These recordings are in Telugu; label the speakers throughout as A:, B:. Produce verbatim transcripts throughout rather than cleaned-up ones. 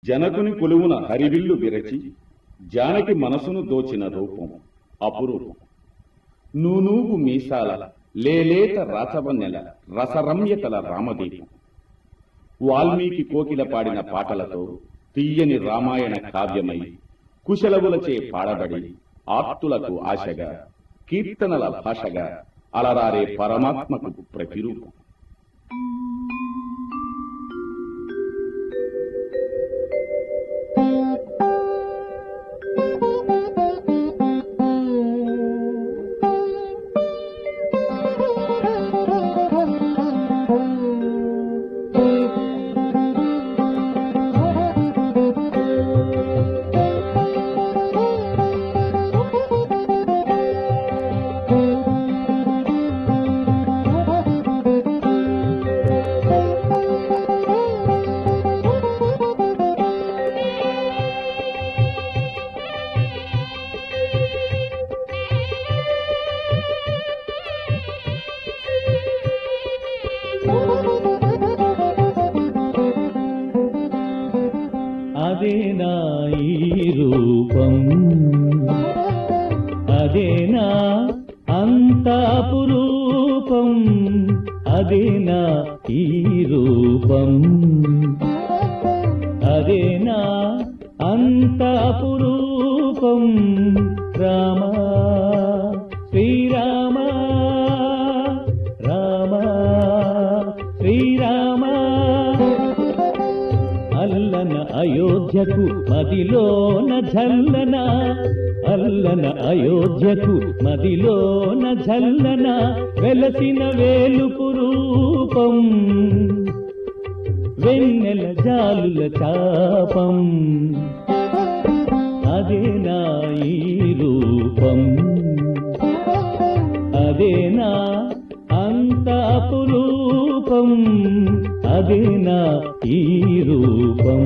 A: జనకుని కొలువున హరివిల్లు విరచి జానకి మనసును దోచిన రూపం అపురూపం. నూనూగు మీసాల లేలేత రాచవన్నెల రసరమ్యతల రామదీపం. వాల్మీకి కోకిల పాడిన పాటలతో తీయని రామాయణ కావ్యమై కుశలవులచే పాడబడి ఆప్తులకు ఆశగా కీర్తనల భాషగా అలరారే పరమాత్మకు ప్రతిరూపం.
B: అదేనా ఈ రూపం, అదేనా అంత అపురూపం, అదేనా ఈ రూపం, అదేనా అంత అపురూపం. రామ శ్రీరామ రామ శ్రీరామ. అల్లన అయోధ్యకు మదిలోన ఝల్లన, అల్లన అయోధ్యకు మదిలోన ఝల్లన, వెలసిన వేలుపు రూపం, వెన్నెల జాలుల చాపం. అదేనా ఈ రూపం, అదేనా అంత అపురూపం, అదేనా ఈ రూపం.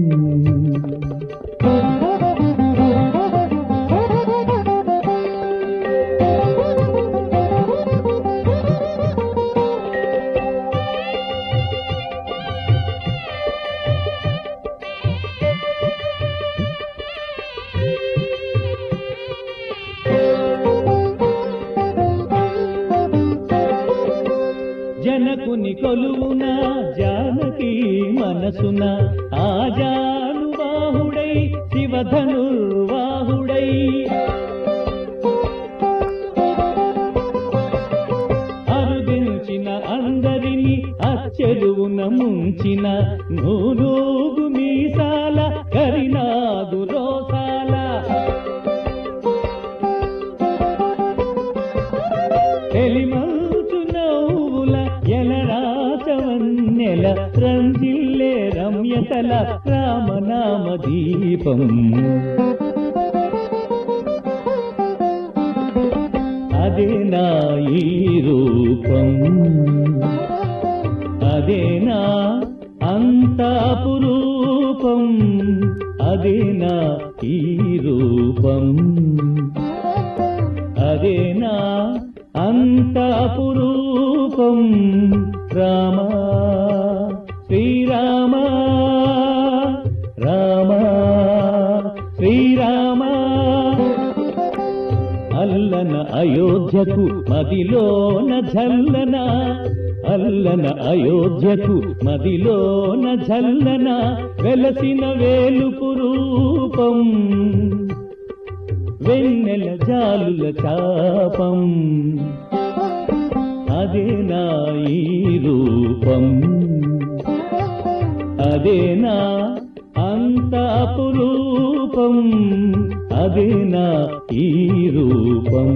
B: జనకుని కొలువున జానకి మనసున ఆజానుబాహుడై శివధనుర్వాహుడై, అరుదించిన అందరిని అచ్చెరువున ముంచిన నూనూగు మీసాల కరినాగు రోసాల, ఎలిమంచు నవ్వుల ఎలరాచవన్నెల రంజిల్లే రమ్యతల రామనామ దీపం. అదేనా ఈ రూపం, అదేనా అంత అపురూపం, అదేనా ఈ రూపం, అదేనా అంత అపురూపం. రామ శ్రీరామ రామ శ్రీరామ. అల్లన అయోధ్యకు మదిలోన ఝల్లన, అల్లన అయోధ్యకు మదిలోన ఝల్లన, వెలసిన వేలుపు రూపం, వెన్నెల జాలుల చాపం. అదేనా ఈ రూపం, అదేనా అంత అపురూపం, అదేనా ఈ రూపం.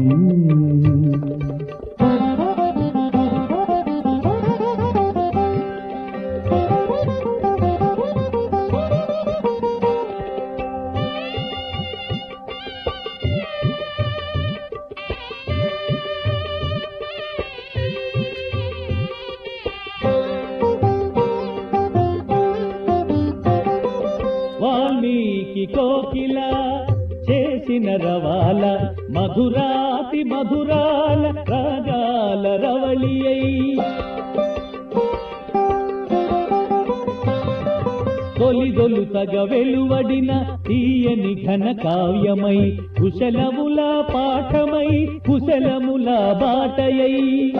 B: వాల్మీకి కోకిల చేసిన రవాల, మధురాతి మధురాల రాగాల రవళియై, తొలిదొలు తగ వెలువడిన తీయని ఘన కావ్యమై కుశలముల పాఠమై కుశలముల బాటయై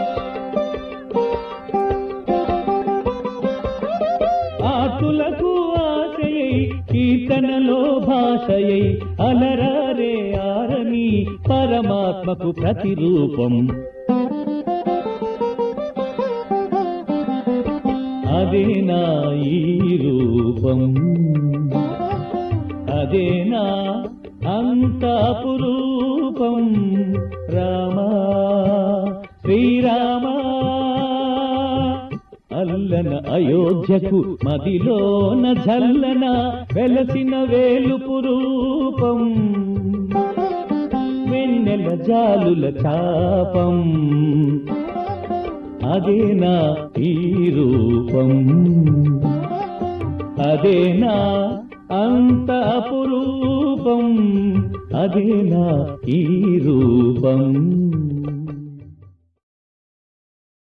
B: ఆతులకు ఆశయై కీర్తనలో భాషయై అలరారే ఆరని పరమాత్మకు ప్రతిరూపం అదేనా ఈ రూపం అదేనా అంత అపురూపం రామా శ్రీరామా అల్లన అయోధ్యకు మదిలోన జల్లన వెలసిన వేలుపు రూపం వెన్నెల జాలుల చాపం అదేనా ఈ రూపం అదేనా అంత అపురూపం అదేనా ఈ రూపం